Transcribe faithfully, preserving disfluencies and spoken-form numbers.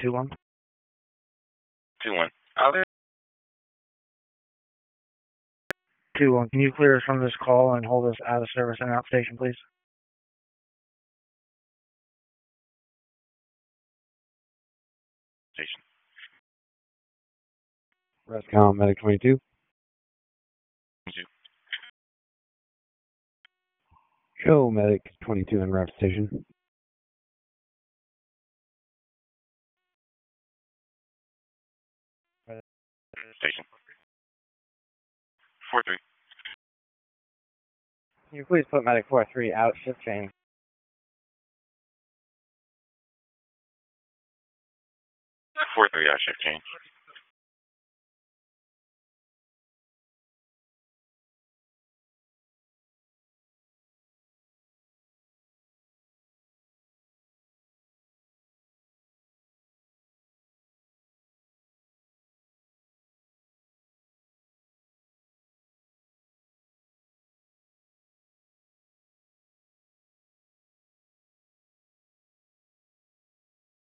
two one. two one. Out there. two one. Can you clear us from this call and hold us out of service and outstation, please? Station. Rescom, Medic twenty-two. twenty-two. Show Medic twenty-two en route to station. Station. four three. Can you please put Medic four three out, shift change? four three, out, shift change.